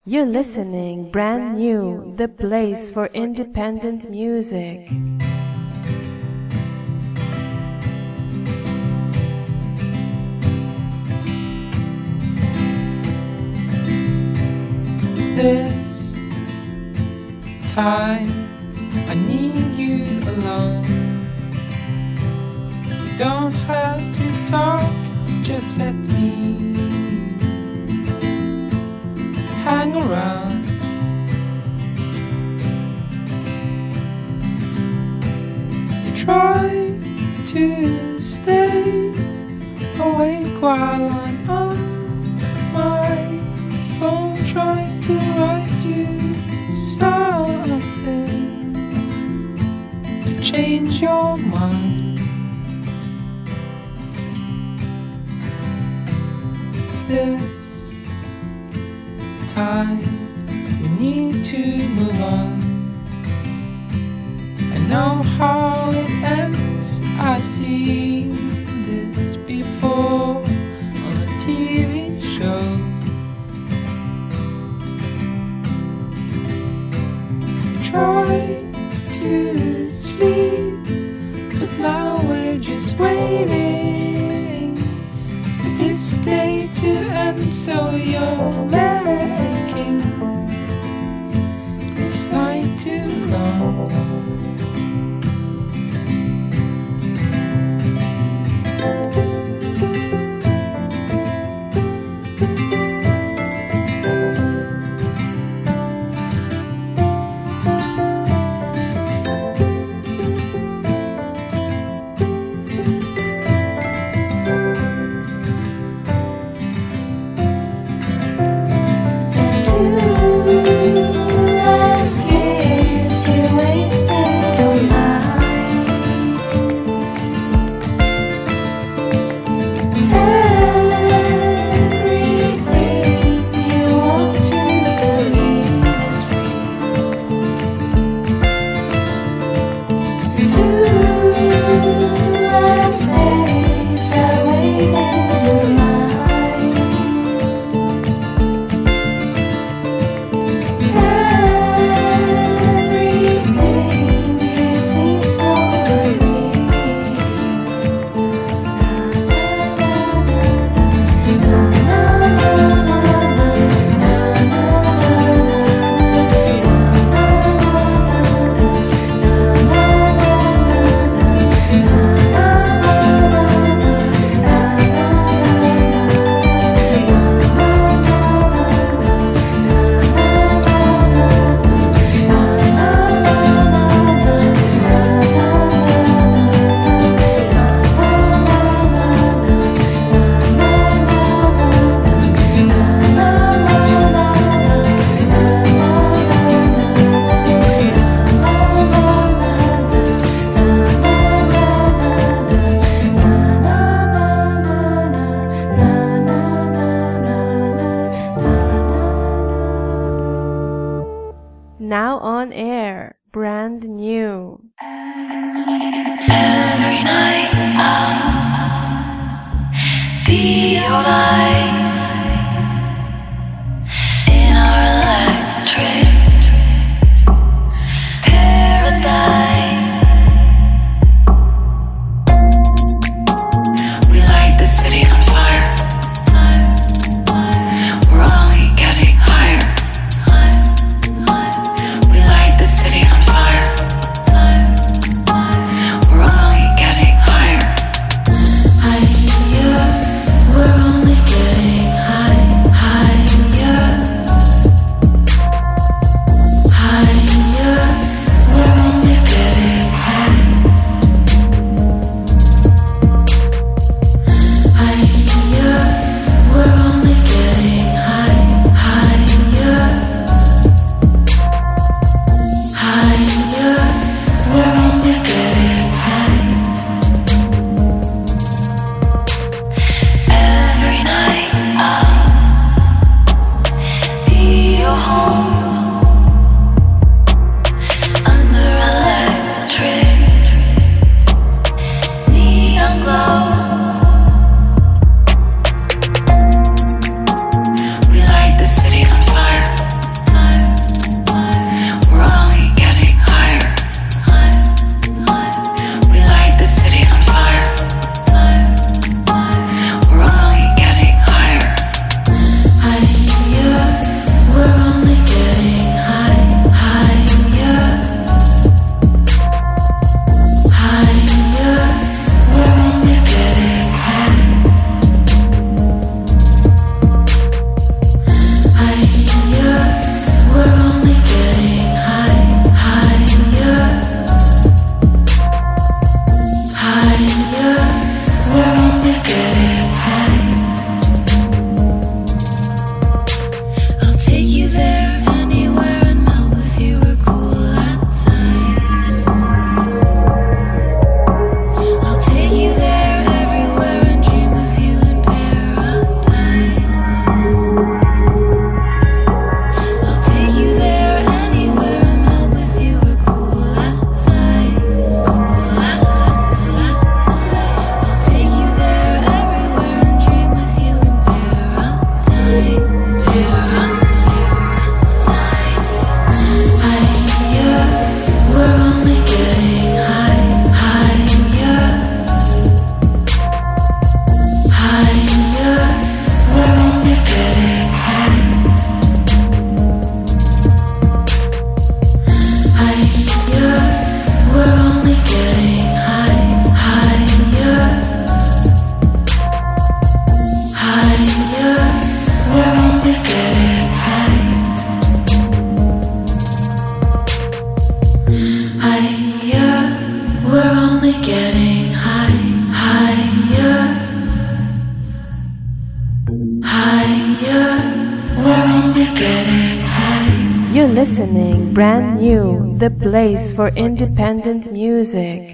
You're listening brand new, the place for independent music. This time I need you alone. You don't have to talk, just let me hang around. You try to stay awake while I'm on my phone, trying to write you something to change your mind. This time we need to move on. I know how it ends. I've seen this before on a TV show. We try to sleep, but now we're just waiting for this day to end. So you're making this night too long. Now on air, brand new. Every night I'll be your light in our electric paradise. We light the city on fire. We're only getting higher. We light the city on fire. We're only getting higher. Higher. We're only getting higher. Higher. We're only getting higher. Higher. We're only getting higher. Higher. Higher, we're only getting high. Every night I'll be your home under electric neon glow. We light the city on fire. You're listening Brand New, the place for independent music.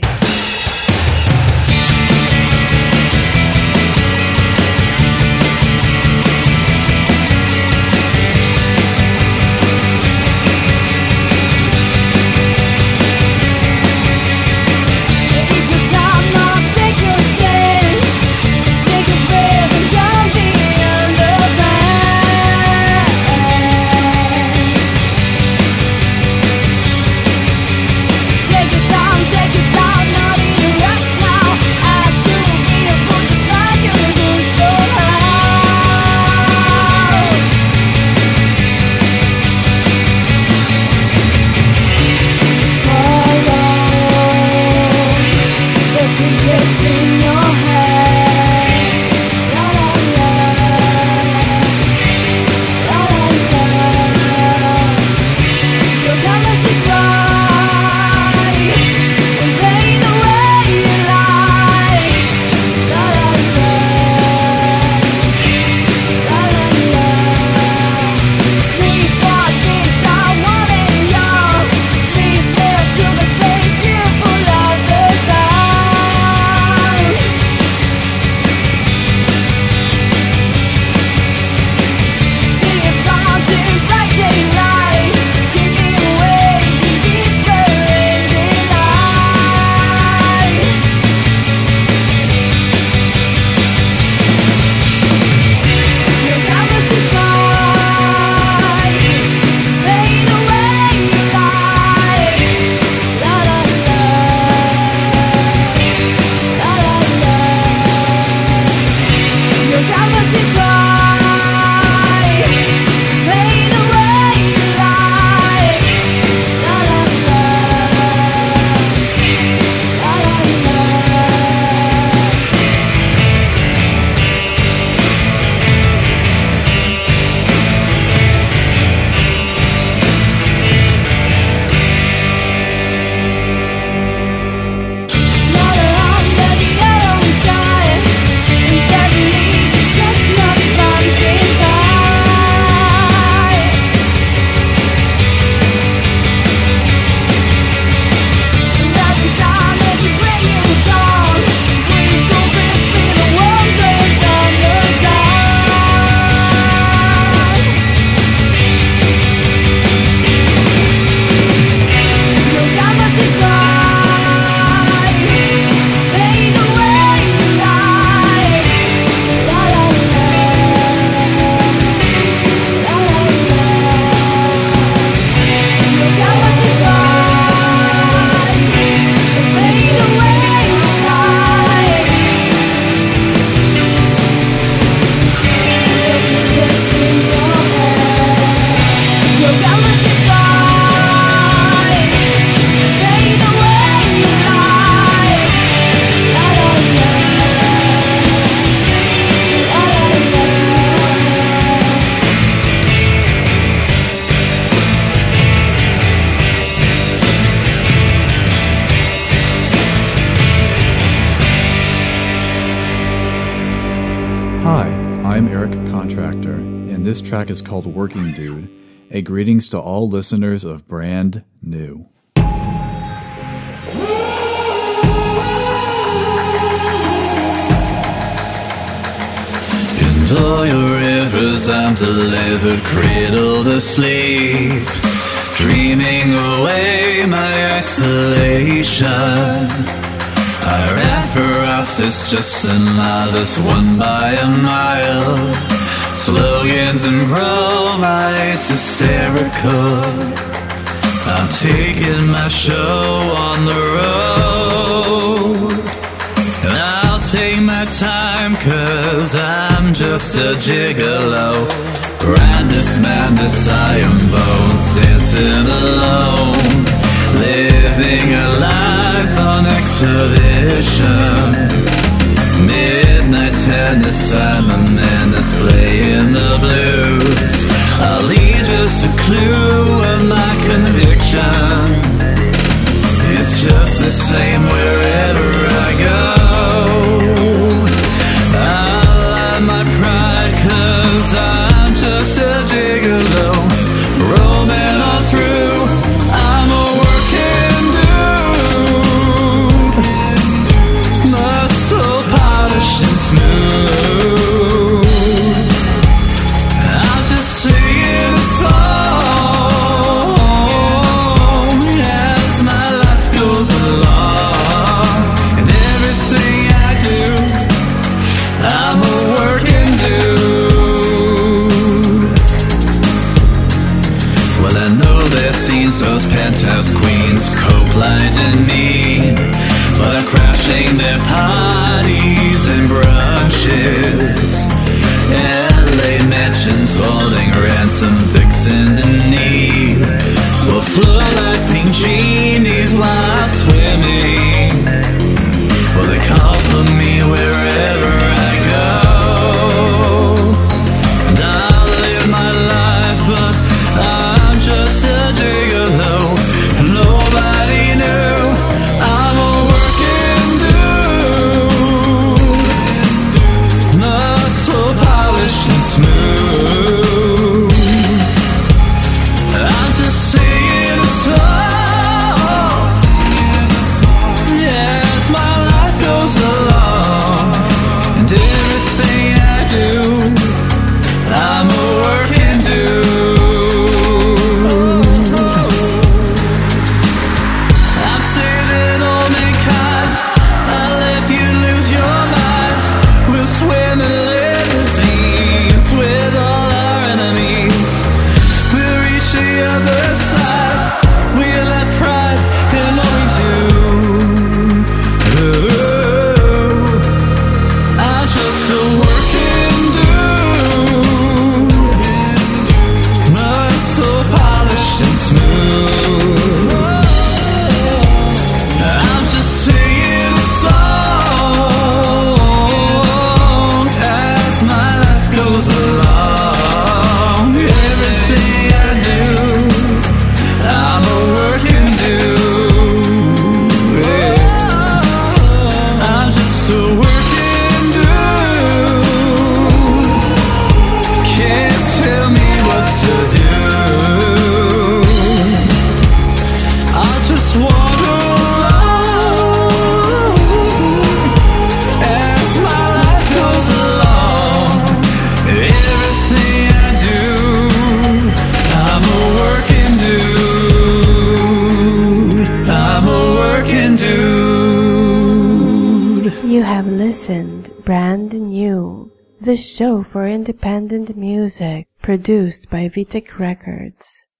This track is called Working Dude. A greetings to all listeners of Brand New. In all your rivers I'm delivered, cradled asleep, dreaming away my isolation. I ran for office just in modest, won by a mile. Slogans and bromides hysterical. I'm taking my show on the road, and I'll take my time, 'cause I'm just a gigolo. Grandest madness, iron bones, dancing alone, living our lives on exhibition. Midnight tennis, I'm a menace playing the blues. I'll leave just a clue of my conviction. It's just the same wherever I go. I'll hide my pride, 'cause I'm just a gigolo, roaming on Well, I know their scenes, those penthouse queens, coke-lined and mean, but I'm crashing their parties and brunches, and late mansions holding ransom vixens in need will float like pink genies while swimming. Well, they call for me wherever I go, and I'll live my life, but I'm just a gigolo, and nobody knew I'm a working dude, not so polished and smooth. I'm just singing a song, yeah, as my life goes along, and everything I do, I'm a working dude. I'm saving all mankind, I'll let you lose your mind. We'll swim in limousines with all our enemies. We'll reach the other side, we'll have pride in what we do. I'm just a working dude, not so polished and smooth. I'm just singing a song as my life goes along. Everything I do, I'm a working dude. I'm just a working dude. Can't tell me what to do. I'll just wander along as my life goes along. Everything I do, I'm a working dude. I'm a working dude. You have listened Brand New, the show for independent music produced by Vitek Records.